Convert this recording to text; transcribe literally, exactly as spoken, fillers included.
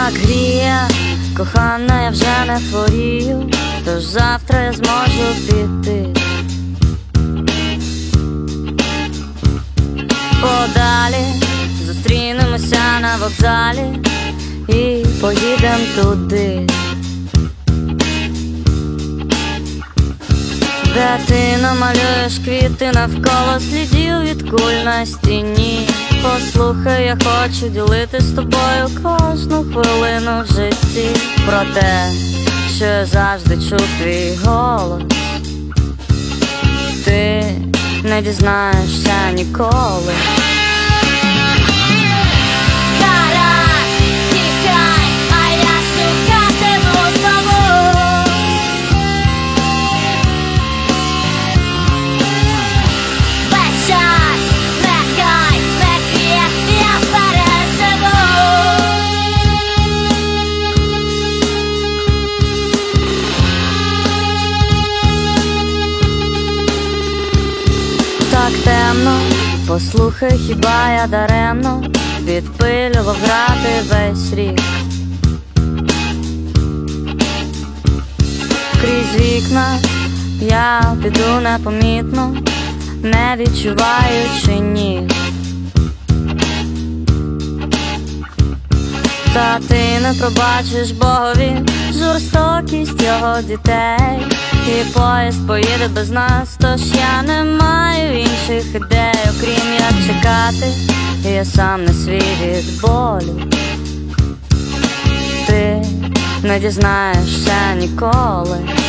так гріє, кохана, я вже не хворію, тож завтра я зможу піти подалі, зустрінемося на вокзалі і поїдем туди, де ти намалюєш квіти навколо слідів від куль на стіні. Послухай, я хочу ділити з тобою кожну хвилину в житті, про те, що я завжди чув твій голос. Ти не дізнаєшся ніколи. Так темно, послухай, хіба я даремно відпилював грати весь рік. Крізь вікна я піду непомітно, не відчуваючи ніг. Та ти не пробачиш Богові жорстокість його дітей, і поїзд поїде без нас, тож я не маю інших ідей, окрім як чекати, і я сам не свій від болю. Ти не дізнаєшся ніколи.